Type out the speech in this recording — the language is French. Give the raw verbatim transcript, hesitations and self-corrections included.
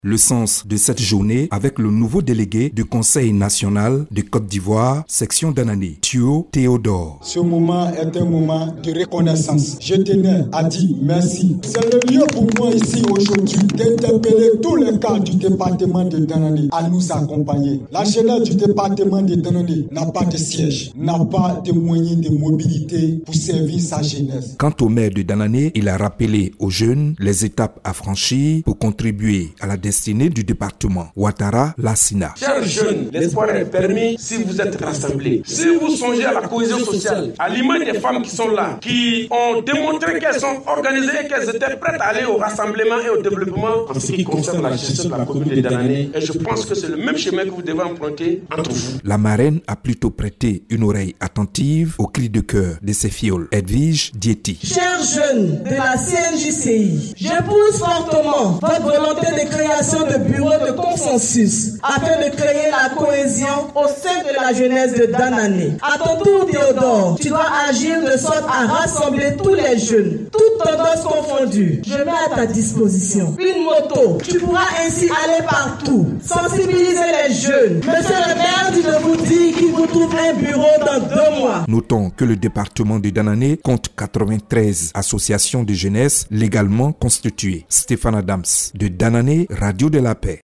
Le sens de cette journée avec le nouveau délégué du Conseil national de Côte d'Ivoire, section d'Anané, Thio Théodore. Ce moment est un moment de reconnaissance. Je tenais à dire merci. C'est le lieu pour moi ici aujourd'hui d'interpeller tous les cadres du département de Danané à nous accompagner. La jeunesse du département de Danané n'a pas de siège, n'a pas de moyens de mobilité pour servir sa jeunesse. Quant au maire de Danané, il a rappelé aux jeunes les étapes à franchir pour contribuer à la destinée du département. Ouattara Lassina. Chers jeunes, l'espoir est permis si vous êtes rassemblés. Si vous songez à la cohésion sociale, à l'image des femmes qui sont là, qui ont démontré qu'elles sont organisées et qu'elles étaient prêtes à aller au rassemblement et au développement en ce qui concerne la gestion de la commune de Danané. Et je pense que c'est le même chemin que vous devez emprunter entre vous. La marraine a plutôt prêté une oreille attentive au cri de cœur de ses fioles. Edwige Dieti. Chers jeunes de la C N J C I, je pousse fortement votre volonté de création de bureaux de consensus afin de créer la cohésion au sein de la jeunesse de Danané. À ton tour, Théodore, tu dois agir de sorte à rassembler tous les jeunes, toutes tendances confondues. Je mets à ta disposition une moto. Tu pourras ainsi aller partout, sensibiliser les jeunes. Monsieur le maire, je vous dis qu'il vous trouve un bureau dans deux mois. Notons que le département de Danané compte quatre-vingt-treize associations de jeunesse légalement constituées. Stéphane Adams de Danané, Radio de la Paix.